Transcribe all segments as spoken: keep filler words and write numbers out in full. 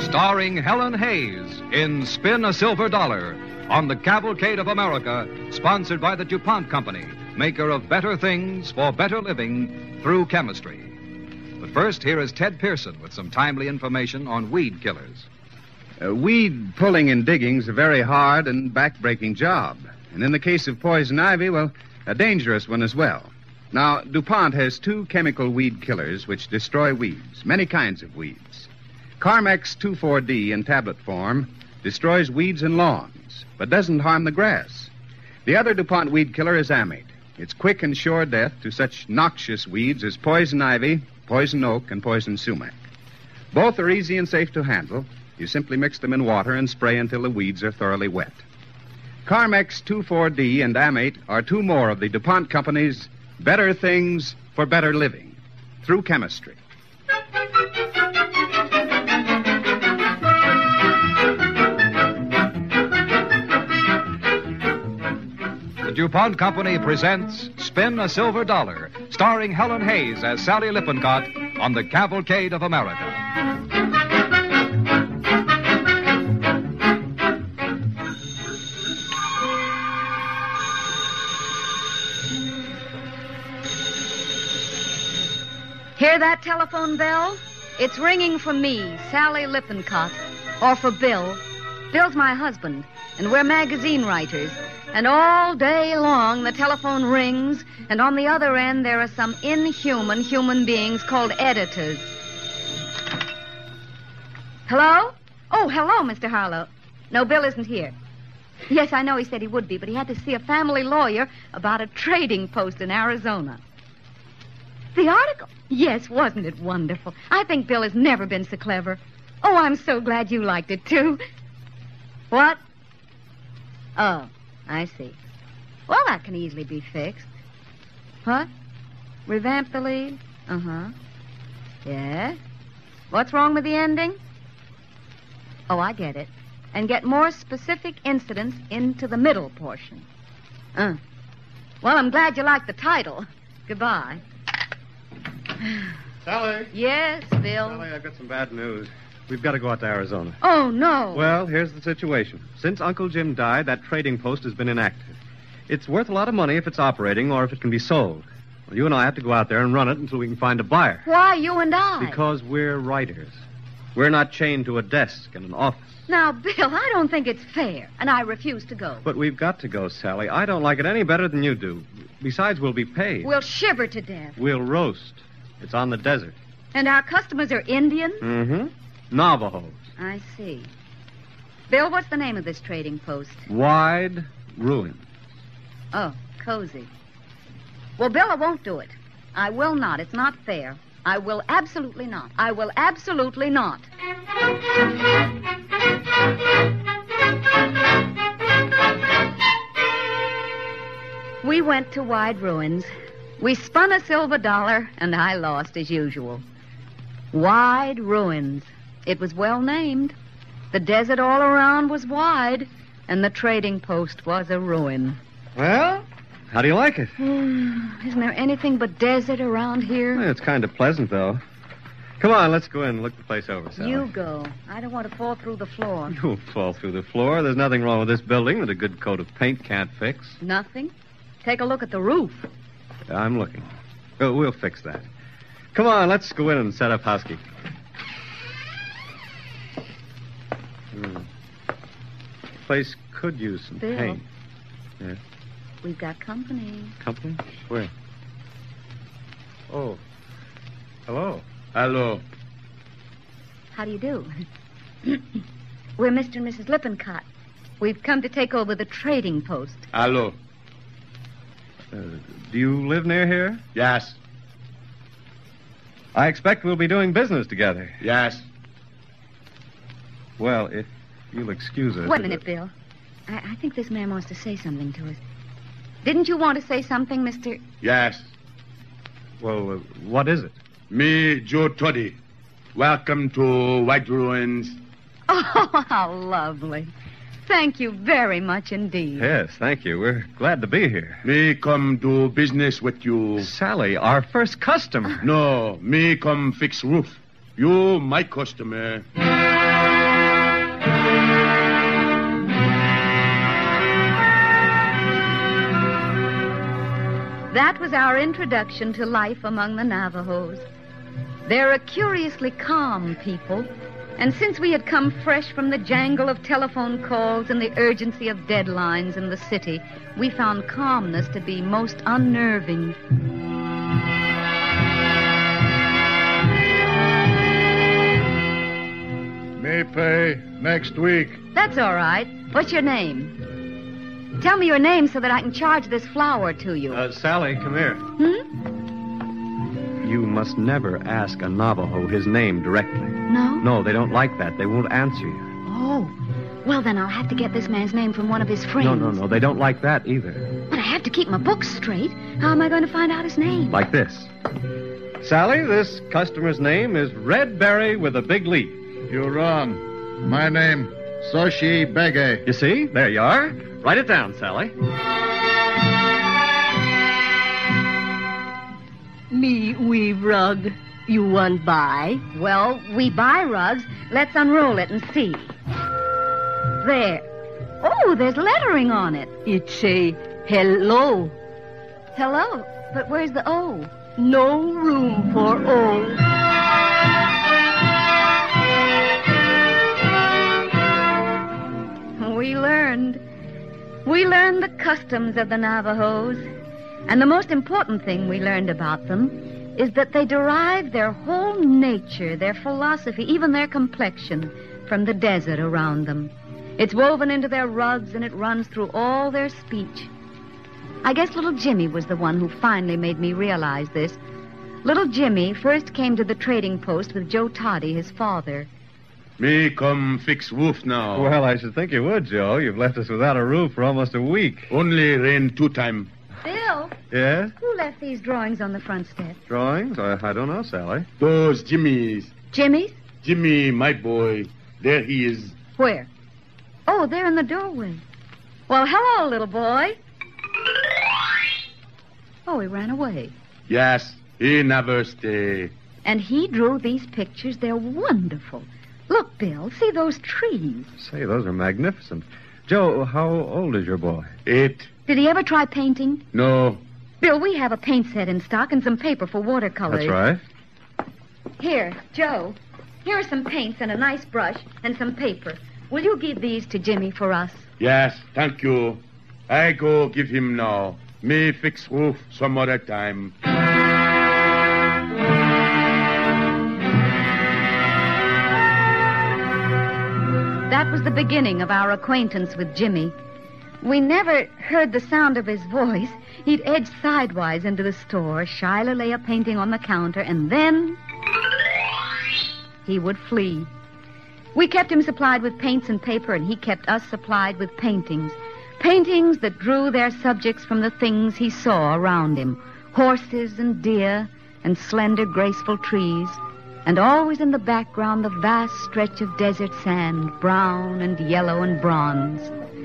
starring Helen Hayes in Spin a Silver Dollar on the Cavalcade of America, sponsored by the DuPont Company, maker of better things for better living through chemistry. But first, here is Ted Pearson with some timely information on weed killers. Uh, weed pulling and digging is a very hard and back-breaking job. And in the case of poison ivy, well, a dangerous one as well. Now, DuPont has two chemical weed killers which destroy weeds, many kinds of weeds. Carmex two four D in tablet form destroys weeds and lawns, but doesn't harm the grass. The other DuPont weed killer is Amate. It's quick and sure death to such noxious weeds as poison ivy, poison oak, and poison sumac. Both are easy and safe to handle. You simply mix them in water and spray until the weeds are thoroughly wet. Carmex two four D and Amate are two more of the DuPont Company's better things for better living through chemistry. The DuPont Company presents Spin a Silver Dollar, starring Helen Hayes as Sally Lippincott on the Cavalcade of America. Hear that telephone bell? It's ringing for me, Sally Lippincott, or for Bill. Bill's my husband, and we're magazine writers. And all day long the telephone rings, and on the other end there are some inhuman human beings called editors. Hello? Oh, hello, Mister Harlow. No, Bill isn't here. Yes, I know he said he would be, but he had to see a family lawyer about a trading post in Arizona. The article? Yes, wasn't it wonderful? I think Bill has never been so clever. Oh, I'm so glad you liked it, too. What? Oh, I see. Well, that can easily be fixed. What? Revamp the lead? Uh-huh. Yes? What's wrong with the ending? Oh, I get it. And get more specific incidents into the middle portion. Uh. Well, I'm glad you liked the title. Goodbye. Sally. Yes, Bill. Sally, I've got some bad news. We've got to go out to Arizona. Oh, no. Well, here's the situation. Since Uncle Jim died, that trading post has been inactive. It's worth a lot of money if it's operating or if it can be sold. Well, you and I have to go out there and run it until we can find a buyer. Why, you and I? Because we're writers. We're not chained to a desk and an office. Now, Bill, I don't think it's fair, and I refuse to go. But we've got to go, Sally. I don't like it any better than you do. Besides, we'll be paid. We'll shiver to death. We'll roast. It's on the desert. And our customers are Indians? Mm-hmm. Navajos. I see. Bill, what's the name of this trading post? Wide Ruin. Oh, cozy. Well, Bill, I won't do it. I will not. It's not fair. I will absolutely not. I will absolutely not. We went to Wide Ruins. We spun a silver dollar, and I lost as usual. Wide Ruins. It was well named. The desert all around was wide, and the trading post was a ruin. Well, how do you like it? Isn't there anything but desert around here? Well, it's kind of pleasant, though. Come on, let's go in and look the place over, Sally. You go. I don't want to fall through the floor. You won't fall through the floor. There's nothing wrong with this building that a good coat of paint can't fix. Nothing? Take a look at the roof. I'm looking. Oh, we'll fix that. Come on, let's go in and set up housekeeping. Hmm. The place could use some Bill. paint. Yeah. We've got company. Company? Where? Oh. Hello. Hello. How do you do? We're Mister and Missus Lippincott. We've come to take over the trading post. Hello. Uh, do you live near here? Yes. I expect we'll be doing business together. Yes. Well, if you'll excuse us... Wait a minute, Bill. I, I think this man wants to say something to us. Didn't you want to say something, Mister... Yes. Well, uh, what is it? Me, Joe Toddy. Welcome to White Ruins. Oh, how lovely. Thank you very much indeed. Yes, thank you. We're glad to be here. Me come do business with you. Sally, our first customer. No, me come fix roof. You, my customer. That was our introduction to life among the Navajos. They're a curiously calm people, and since we had come fresh from the jangle of telephone calls and the urgency of deadlines in the city, we found calmness to be most unnerving. Me pay next week. That's all right. What's your name? Tell me your name so that I can charge this flour to you. Uh, Sally, come here. Hmm? You must never ask a Navajo his name directly. No? No, they don't like that. They won't answer you. Oh. Well, then I'll have to get this man's name from one of his friends. No, no, no. They don't like that either. But I have to keep my books straight. How am I going to find out his name? Like this. Sally, this customer's name is Red Berry with a big leaf. You're wrong. My name, Soshi Bege. You see? There you are. Write it down, Sally. Me weave rug. You want buy? Well, we buy rugs. Let's unroll it and see. There. Oh, there's lettering on it. It say hello. Hello. But where's the O? No room for O. We learned. We learned the customs of the Navajos. And the most important thing we learned about them is that they derive their whole nature, their philosophy, even their complexion, from the desert around them. It's woven into their rugs, and it runs through all their speech. I guess little Jimmy was the one who finally made me realize this. Little Jimmy first came to the trading post with Joe Toddy, his father. Me come fix roof now. Well, I should think you would, Joe. You've left us without a roof for almost a week. Only rain two time. Bill, Yes? who left these drawings on the front step? Drawings? I, I don't know, Sally. Those Jimmy's. Jimmy's? Jimmy, my boy. There he is. Where? Oh, they're in the doorway. Well, hello, little boy. Oh, he ran away. Yes, he never stay. And he drew these pictures. They're wonderful. Look, Bill, see those trees. Say, those are magnificent. Joe, how old is your boy? Eight. Did he ever try painting? No. Bill, we have a paint set in stock and some paper for watercolors. That's right. Here, Joe. Here are some paints and a nice brush and some paper. Will you give these to Jimmy for us? Yes, thank you. I go give him now. Me fix roof some other time. That was the beginning of our acquaintance with Jimmy. We never heard the sound of his voice. He'd edge sidewise into the store, shyly lay a painting on the counter, and then he would flee. We kept him supplied with paints and paper, and he kept us supplied with paintings. Paintings that drew their subjects from the things he saw around him. Horses and deer and slender, graceful trees. And always in the background, the vast stretch of desert sand, brown and yellow and bronze.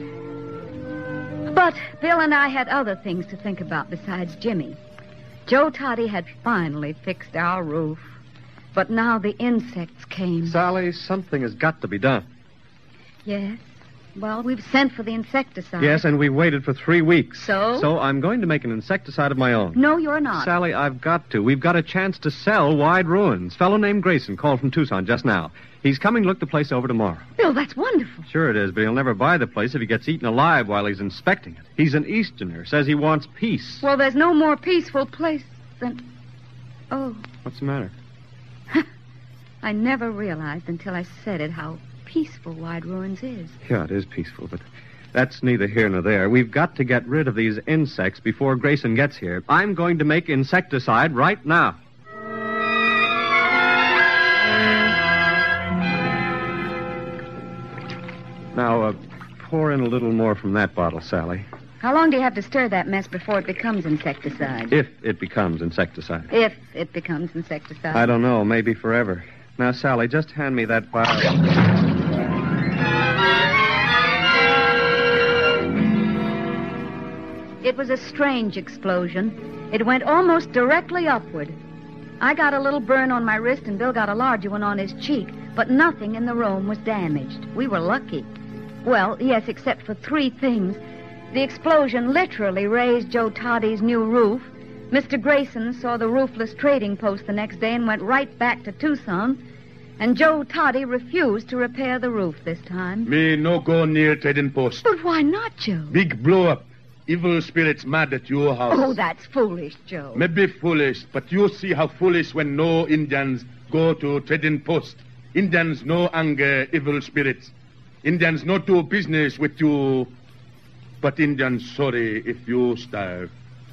But Bill and I had other things to think about besides Jimmy. Joe Toddy had finally fixed our roof. But now the insects came. Sally, something has got to be done. Yes. Well, we've sent for the insecticide. Yes, and we waited for three weeks. So? So I'm going to make an insecticide of my own. No, you're not. Sally, I've got to. We've got a chance to sell Wide Ruins. Fellow named Grayson called from Tucson just now. He's coming to look the place over tomorrow. Bill, that's wonderful. Sure it is, but he'll never buy the place if he gets eaten alive while he's inspecting it. He's an Easterner, says he wants peace. Well, there's no more peaceful place than... Oh, What's the matter? I never realized until I said it how peaceful Wide Ruins is. Yeah, it is peaceful, but that's neither here nor there. We've got to get rid of these insects before Grayson gets here. I'm going to make insecticide right now. Now, uh, pour in a little more from that bottle, Sally. How long do you have to stir that mess before it becomes insecticide? If it becomes insecticide. If it becomes insecticide. I don't know, maybe forever. Now, Sally, just hand me that bottle. It was a strange explosion. It went almost directly upward. I got a little burn on my wrist, and Bill got a larger one on his cheek, but nothing in the room was damaged. We were lucky. Well, yes, except for three things. The explosion literally raised Joe Toddy's new roof. Mister Grayson saw the roofless trading post the next day and went right back to Tucson. And Joe Toddy refused to repair the roof this time. Me no go near trading post. But why not, Joe? Big blow up. Evil spirits mad at your house. Oh, that's foolish, Joe. Maybe foolish, but you see how foolish when no Indians go to trading post. Indians no anger evil spirits. Indians no do business with you. But Indians sorry if you starve.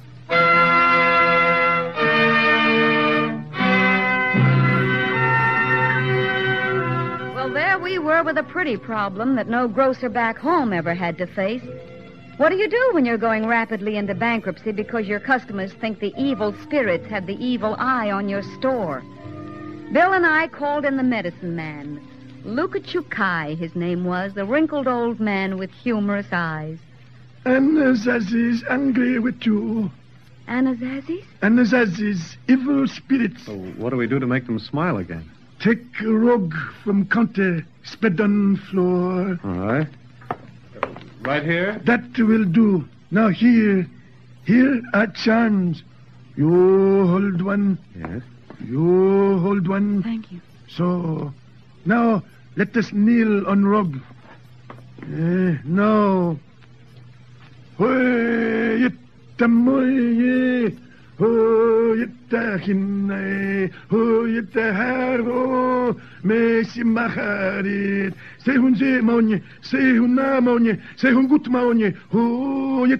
Well, there we were with a pretty problem that no grocer back home ever had to face. What do you do when you're going rapidly into bankruptcy because your customers think the evil spirits have the evil eye on your store? Bill and I called in the medicine man. Lukachukai, his name was, the wrinkled old man with humorous eyes. Anasazi's angry with you. Anazazis? Anasazi's evil spirits. So what do we do to make them smile again? Take a rug from counter, spread on floor. All right. Right here? That will do. Now here, here are charms. You hold one. Yes. You hold one. Thank you. So, now let us kneel on rug. Uh, now. Hoy tamoye, hoy tahinay, hoy taharo, me simaharit, sehun se maonye, sehun na maonye, sehun gut maonye, hoy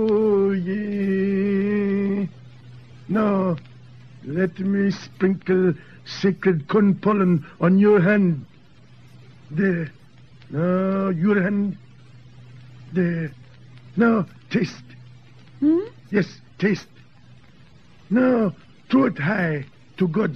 tamoye. Now, let me sprinkle sacred corn pollen on your hand. There. Now, your hand. There. Now, taste. Hmm? Yes, taste. Now, throw it high to God.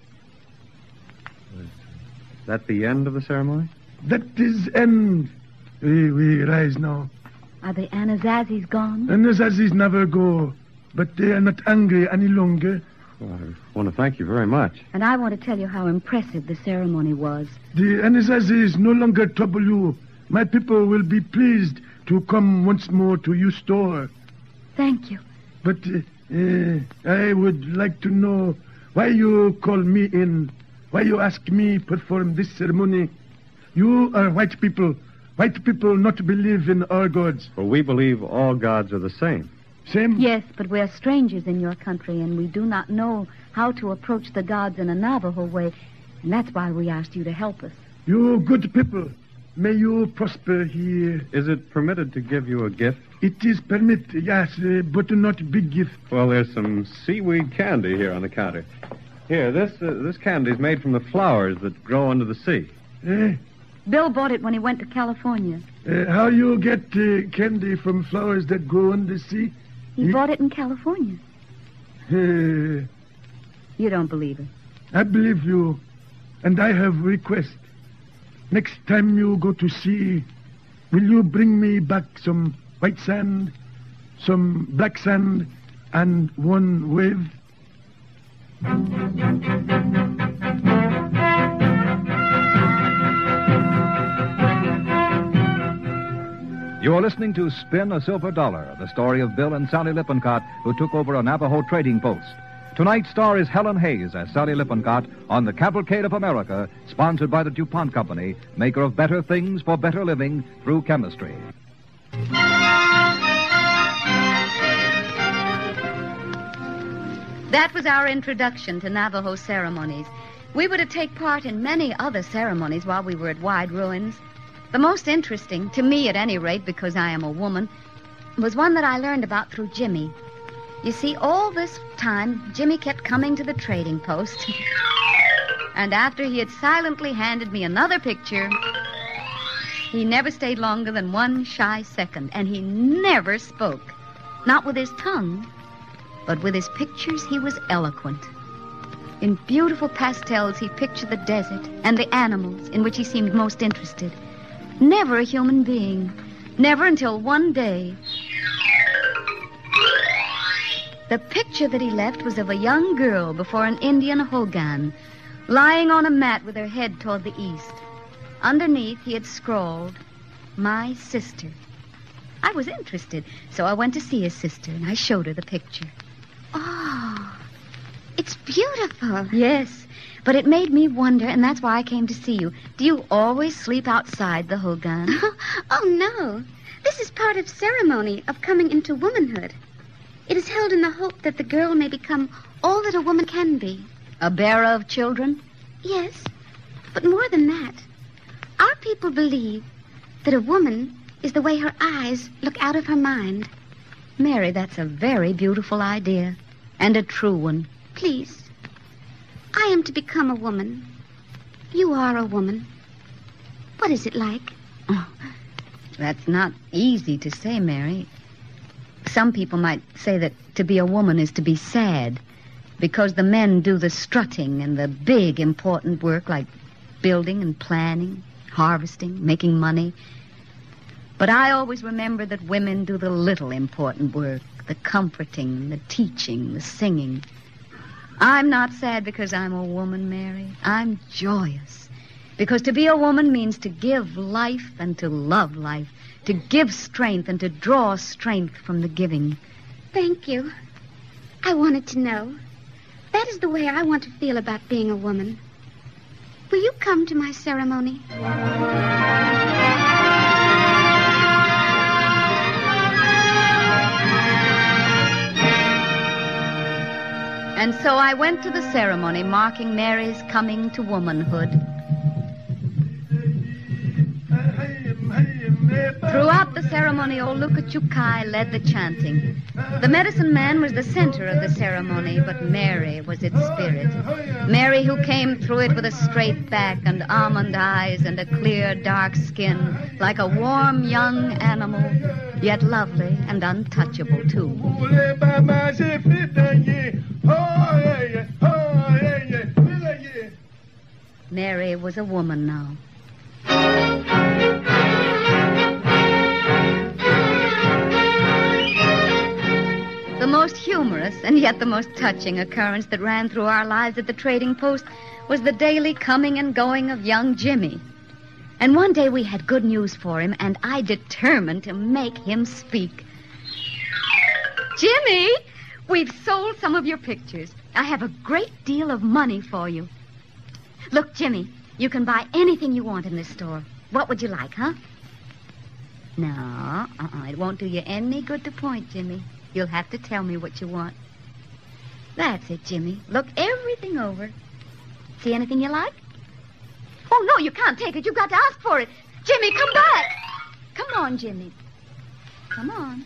Is that the end of the ceremony? That is end. We, we rise now. Are the Anazazis gone? And the Zazis never go, but they are not angry any longer. Well, I want to thank you very much. And I want to tell you how impressive the ceremony was. The Anazazis no longer trouble you. My people will be pleased to come once more to your store. Thank you. But uh, uh, I would like to know why you call me in, why you ask me perform this ceremony. You are white people. White people not believe in our gods. Well, we believe all gods are the same. Same? Yes, but we're strangers in your country, and we do not know how to approach the gods in a Navajo way. And that's why we asked you to help us. You good people. May you prosper here. Is it permitted to give you a gift? It is permit, yes, uh, but not big gift. Well, there's some seaweed candy here on the counter. Here, this uh, this candy is made from the flowers that grow under the sea. Eh? Bill bought it when he went to California. Uh, how you get uh, candy from flowers that grow on the sea? He Ye- bought it in California. Uh, You don't believe it. I believe you, and I have request. Next time you go to sea, will you bring me back some white sand, some black sand, and one wave? You are listening to Spin a Silver Dollar, the story of Bill and Sally Lippincott, who took over a Navajo trading post. Tonight's star is Helen Hayes as Sally Lippincott on the Cavalcade of America, sponsored by the DuPont Company, maker of better things for better living through chemistry. That was our introduction to Navajo ceremonies. We were to take part in many other ceremonies while we were at Wide Ruins. The most interesting, to me at any rate, because I am a woman, was one that I learned about through Jimmy. You see, all this time, Jimmy kept coming to the trading post. And after he had silently handed me another picture, he never stayed longer than one shy second. And he never spoke. Not with his tongue, but with his pictures he was eloquent. In beautiful pastels, he pictured the desert and the animals in which he seemed most interested. Never a human being. Never until one day. The picture that he left was of a young girl before an Indian hogan, lying on a mat with her head toward the east. Underneath, he had scrawled, "My sister." I was interested, so I went to see his sister, and I showed her the picture. Oh, It's beautiful. Yes, but it made me wonder, and that's why I came to see you. Do you always sleep outside the Hogan? Oh, no. This is part of ceremony of coming into womanhood. It is held in the hope that the girl may become all that a woman can be. A bearer of children? Yes, but more than that. Our people believe that a woman is the way her eyes look out of her mind. Mary, that's a very beautiful idea, and a true one. Please, I am to become a woman. You are a woman. What is it like? Oh, that's not easy to say, Mary. Some people might say that to be a woman is to be sad, because the men do the strutting and the big, important work like building and planning, harvesting, making money. But I always remember that women do the little important work, the comforting, the teaching, the singing. I'm not sad because I'm a woman, Mary. I'm joyous. Because to be a woman means to give life and to love life, to give strength and to draw strength from the giving. Thank you. I wanted to know. That is the way I want to feel about being a woman. Will you come to my ceremony? And so I went to the ceremony marking Mary's coming to womanhood. Throughout the ceremony, old Luka Chukai led the chanting. The medicine man was the center of the ceremony, but Mary was its spirit. Mary who came through it with a straight back and almond eyes and a clear, dark skin, like a warm young animal, yet lovely and untouchable, too. Mary was a woman now. The most humorous and yet the most touching occurrence that ran through our lives at the trading post was the daily coming and going of young Jimmy. And one day we had good news for him, and I determined to make him speak. Jimmy, we've sold some of your pictures. I have a great deal of money for you. Look, Jimmy, you can buy anything you want in this store. What would you like, huh? No, uh-uh, it won't do you any good to point, Jimmy. You'll have to tell me what you want. That's it, Jimmy. Look everything over. See anything you like? Oh, no, you can't take it. You've got to ask for it. Jimmy, come back. Come on, Jimmy. Come on.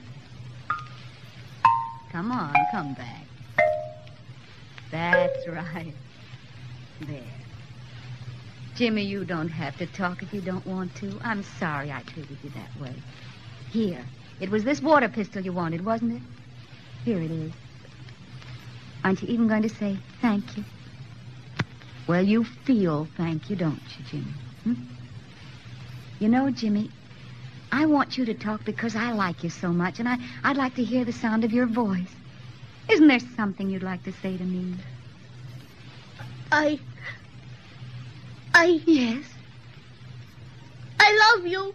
Come on, come back. That's right. There. Jimmy, you don't have to talk if you don't want to. I'm sorry I treated you that way. Here. It was this water pistol you wanted, wasn't it? Here it is. Aren't you even going to say thank you? Well, you feel thank you, don't you, Jimmy? Hmm? You know, Jimmy, I want you to talk because I like you so much, and I, I'd like to hear the sound of your voice. Isn't there something you'd like to say to me? I... I... Yes? I love you.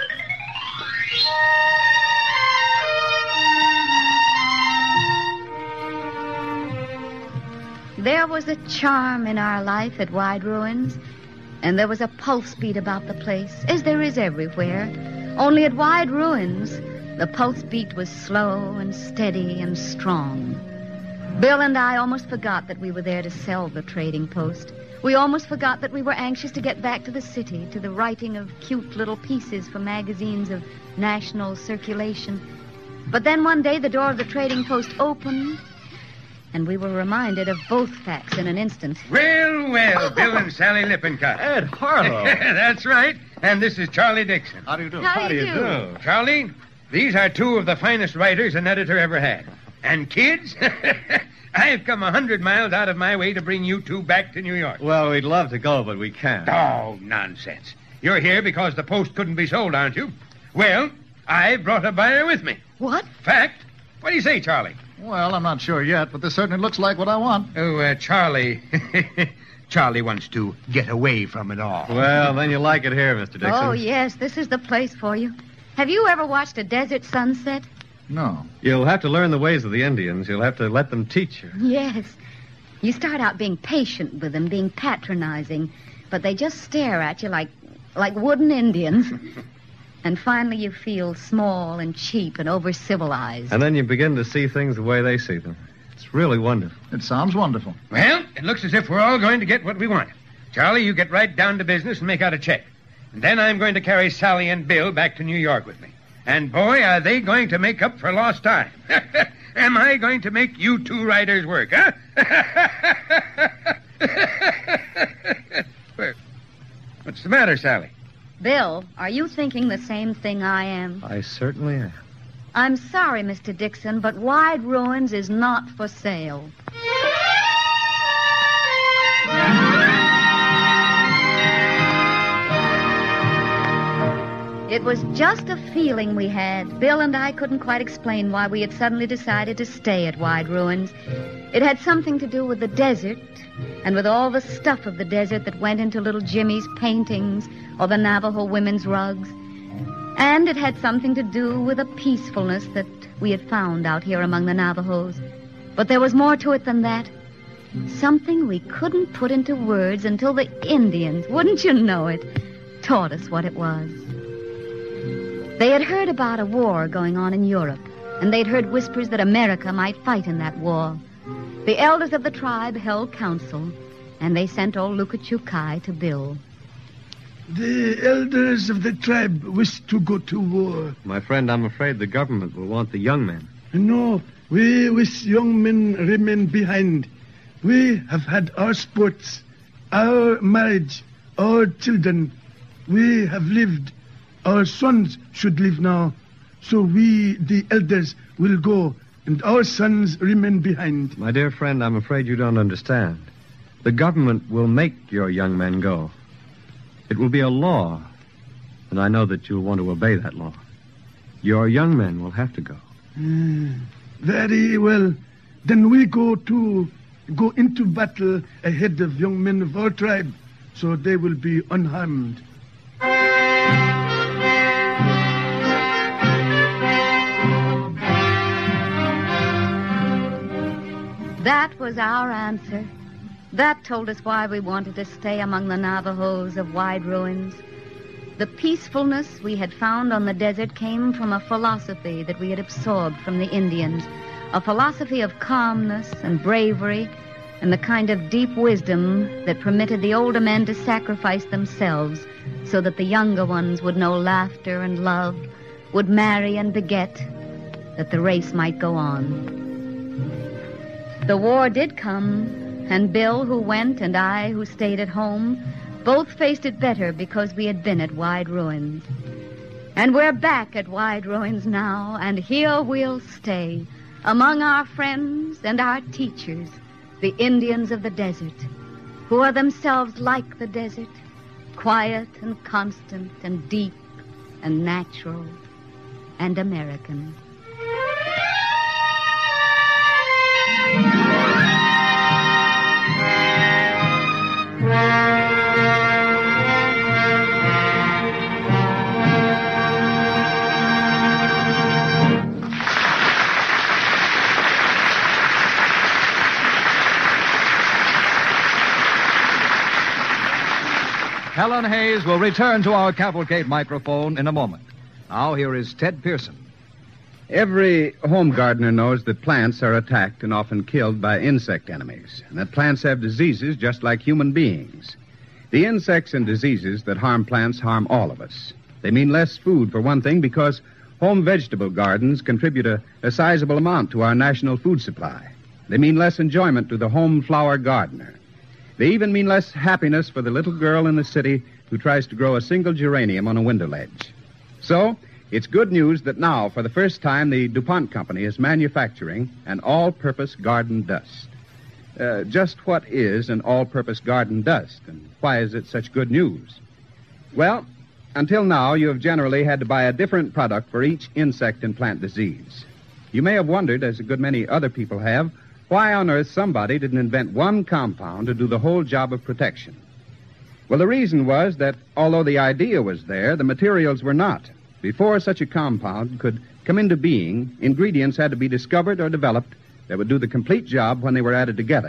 There was a charm in our life at Wide Ruins, and there was a pulse beat about the place, as there is everywhere. Only at Wide Ruins, the pulse beat was slow and steady and strong. Bill and I almost forgot that we were there to sell the trading post. We almost forgot that we were anxious to get back to the city, to the writing of cute little pieces for magazines of national circulation. But then one day the door of the trading post opened, and we were reminded of both facts in an instant. Well, well, Bill and Sally Lippincott. Ed Harlow. That's right. And this is Charlie Dixon. How do you do? How do you do? Charlie, these are two of the finest writers an editor ever had. And kids, I've come a hundred miles out of my way to bring you two back to New York. Well, we'd love to go, but we can't. Oh, nonsense. You're here because the post couldn't be sold, aren't you? Well, I brought a buyer with me. What? Fact. What do you say, Charlie? Well, I'm not sure yet, but this certainly looks like what I want. Oh, uh, Charlie. Charlie wants to get away from it all. Well, then you'll like it here, Mister Dixon. Oh, yes, this is the place for you. Have you ever watched a desert sunset? No. You'll have to learn the ways of the Indians. You'll have to let them teach you. Yes. You start out being patient with them, being patronizing, but they just stare at you like, like wooden Indians. And finally you feel small and cheap and over-civilized. And then you begin to see things the way they see them. It's really wonderful. It sounds wonderful. Well, it looks as if we're all going to get what we want. Charlie, you get right down to business and make out a check. And then I'm going to carry Sally and Bill back to New York with me. And, boy, are they going to make up for lost time. Am I going to make you two riders work, huh? What's the matter, Sally? Bill, are you thinking the same thing I am? I certainly am. I'm sorry, Mister Dixon, but Wide Ruins is not for sale. It was just a feeling we had. Bill and I couldn't quite explain why we had suddenly decided to stay at Wide Ruins. It had something to do with the desert and with all the stuff of the desert that went into little Jimmy's paintings or the Navajo women's rugs. And it had something to do with a peacefulness that we had found out here among the Navajos. But there was more to it than that. Something we couldn't put into words until the Indians, wouldn't you know it, taught us what it was. They had heard about a war going on in Europe, and they'd heard whispers that America might fight in that war. The elders of the tribe held council, and they sent old Lukachukai to Bill. The elders of the tribe wish to go to war. My friend, I'm afraid the government will want the young men. No, we wish young men remain behind. We have had our sports, our marriage, our children. We have lived. Our sons should live now. So we, the elders, will go, and our sons remain behind. My dear friend, I'm afraid you don't understand. The government will make your young men go. It will be a law, and I know that you'll want to obey that law. Your young men will have to go. Mm, very well. Then we go to go into battle ahead of young men of our tribe, so they will be unharmed. That was our answer. That told us why we wanted to stay among the Navajos of Wide Ruins. The peacefulness we had found on the desert came from a philosophy that we had absorbed from the Indians, a philosophy of calmness and bravery and the kind of deep wisdom that permitted the older men to sacrifice themselves so that the younger ones would know laughter and love, would marry and beget, that the race might go on. The war did come, and Bill, who went, and I, who stayed at home, both faced it better because we had been at Wide Ruins. And we're back at Wide Ruins now, and here we'll stay, among our friends and our teachers, the Indians of the desert, who are themselves like the desert, quiet and constant and deep and natural and American. Helen Hayes will return to our cavalcade microphone in a moment. Now, here is Ted Pearson. Every home gardener knows that plants are attacked and often killed by insect enemies, and that plants have diseases just like human beings. The insects and diseases that harm plants harm all of us. They mean less food, for one thing, because home vegetable gardens contribute a, a sizable amount to our national food supply. They mean less enjoyment to the home flower gardener. They even mean less happiness for the little girl in the city who tries to grow a single geranium on a window ledge. So, it's good news that now, for the first time, the DuPont Company is manufacturing an all-purpose garden dust. Uh, just what is an all-purpose garden dust, and why is it such good news? Well, until now, you have generally had to buy a different product for each insect and plant disease. You may have wondered, as a good many other people have, why on earth somebody didn't invent one compound to do the whole job of protection. Well, the reason was that although the idea was there, the materials were not. Before such a compound could come into being, ingredients had to be discovered or developed that would do the complete job when they were added together.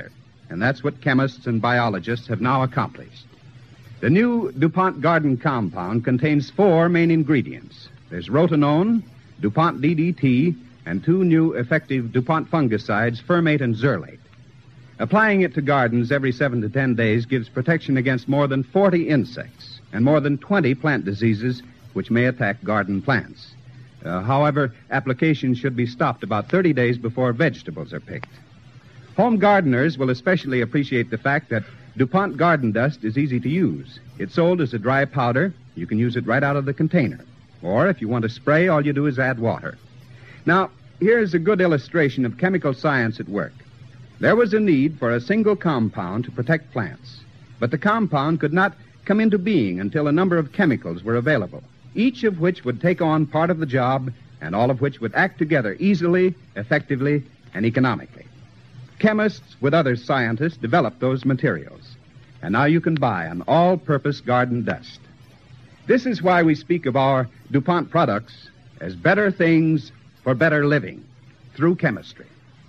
and that's what chemists and biologists have now accomplished. The new DuPont Garden compound contains four main ingredients. There's rotenone, DuPont D D T, and two new effective DuPont fungicides, Fermate and Zerlate. Applying it to gardens every seven to ten days gives protection against more than forty insects and more than twenty plant diseases which may attack garden plants. Uh, however, application should be stopped about thirty days before vegetables are picked. Home gardeners will especially appreciate the fact that DuPont Garden Dust is easy to use. It's sold as a dry powder. You can use it right out of the container. Or if you want to spray, all you do is add water. Now, here's a good illustration of chemical science at work. There was a need for a single compound to protect plants, but the compound could not come into being until a number of chemicals were available, each of which would take on part of the job and all of which would act together easily, effectively, and economically. Chemists, with other scientists, developed those materials, and now you can buy an all-purpose garden dust. This is why we speak of our DuPont products as better things for better living through chemistry.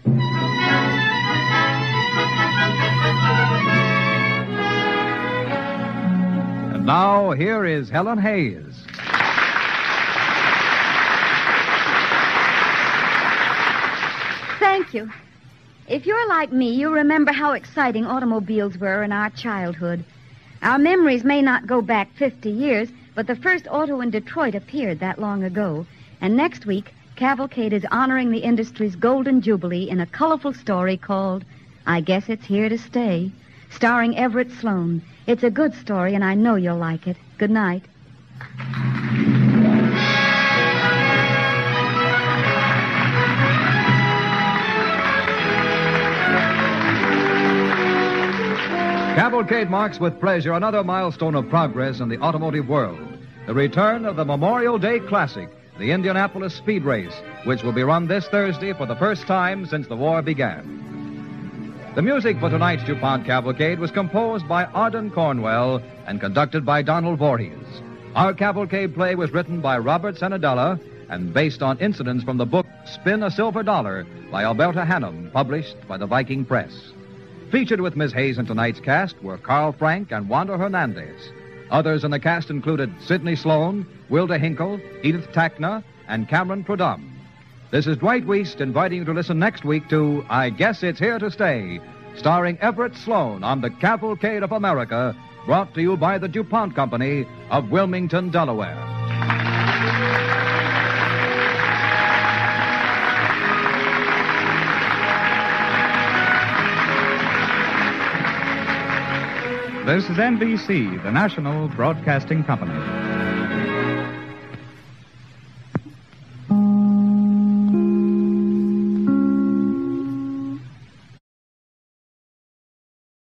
And now, here is Helen Hayes. Thank you. If you're like me, you remember how exciting automobiles were in our childhood. Our memories may not go back fifty years, but the first auto in Detroit appeared that long ago. And next week, Cavalcade is honoring the industry's golden jubilee in a colorful story called I Guess It's Here to Stay, starring Everett Sloan. It's a good story, and I know you'll like it. Good night. Cavalcade marks with pleasure another milestone of progress in the automotive world. The return of the Memorial Day Classic, the Indianapolis Speed Race, which will be run this Thursday for the first time since the war began. The music for tonight's DuPont Cavalcade was composed by Arden Cornwell and conducted by Donald Voorhees. Our Cavalcade play was written by Robert Senadella and based on incidents from the book Spin a Silver Dollar by Alberta Hannum, published by the Viking Press. Featured with Miss Hayes in tonight's cast were Carl Frank and Wanda Hernandez. Others in the cast included Sidney Sloan, Wilda Hinkle, Edith Tachner, and Cameron Prudhomme. This is Dwight Weist inviting you to listen next week to I Guess It's Here to Stay, starring Everett Sloan on the Cavalcade of America, brought to you by the DuPont Company of Wilmington, Delaware. This is N B C, the national broadcasting company.